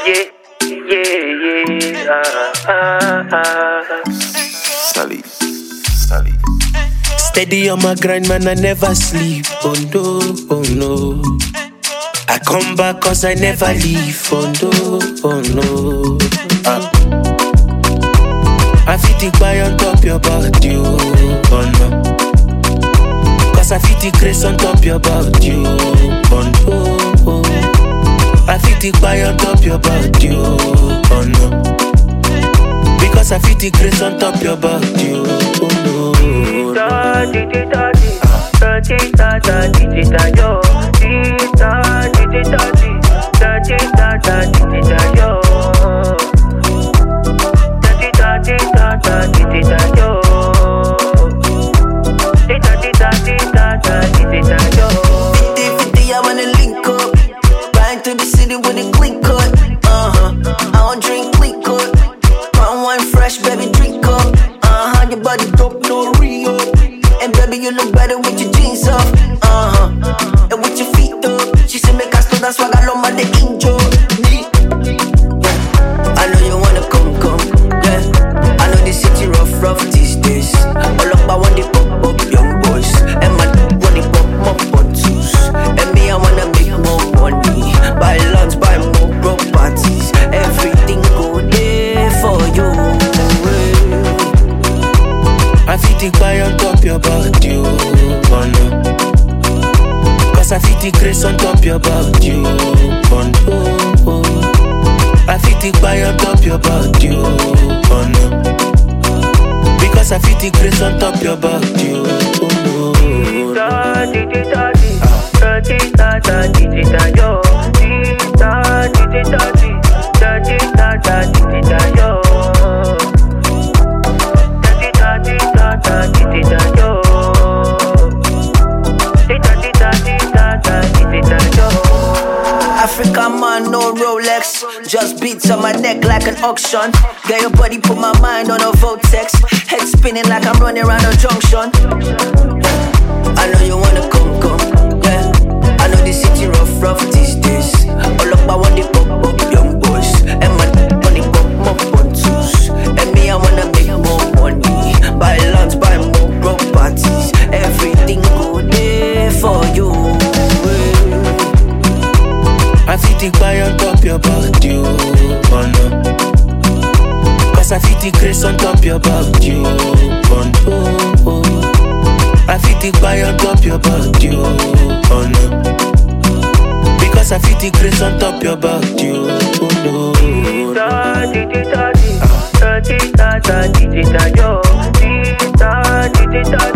Sally. Steady on my grind, man, I never sleep. Oh no. I come back cause I never leave. Oh no. I fit the buy on top your body. Oh no. Cause I fit the grace on top your body. Oh no. I fit the buy on top your body. Oh no. Because I fit the grace on top your body. Oh no. I wanna link up. Back to the city with a clean cut. I don't drink clean cut. Brown wine fresh, baby, drink up. Your body dope, no Rio. And baby, you look better with your jeans off. And with your feet up. She said make us do that swag, I love my the angel. I know you wanna come, yeah. I know the city rough these days. All up, I want the pop young boys. And my want the pop bottles. And me, I wanna make more money. Buy lots, buy more properties. Everything go there for you. I fit the buy on top your body, oh no. Cause I fit the grace on top your body, oh no. I fit the buy on top your body, oh no. Because I fit the grace on top your body, oh no. African man, no Rolex. Just beats on my neck like an auction. Get your body, put my mind on a vortex. Head spinning like I'm running around a junction. I know you wanna come, yeah. I know the city rough these days. All up, I want the pop young boys. And my money pop bottles. And me, I wanna make more money. Buy lots, buy more properties. Everything go there for you. I fit the buy on top your body, oh no. Cause I fit the grace on top your body, oh no. I fit the buy on top your body, oh no. Because I fit the grace on top your body, oh no.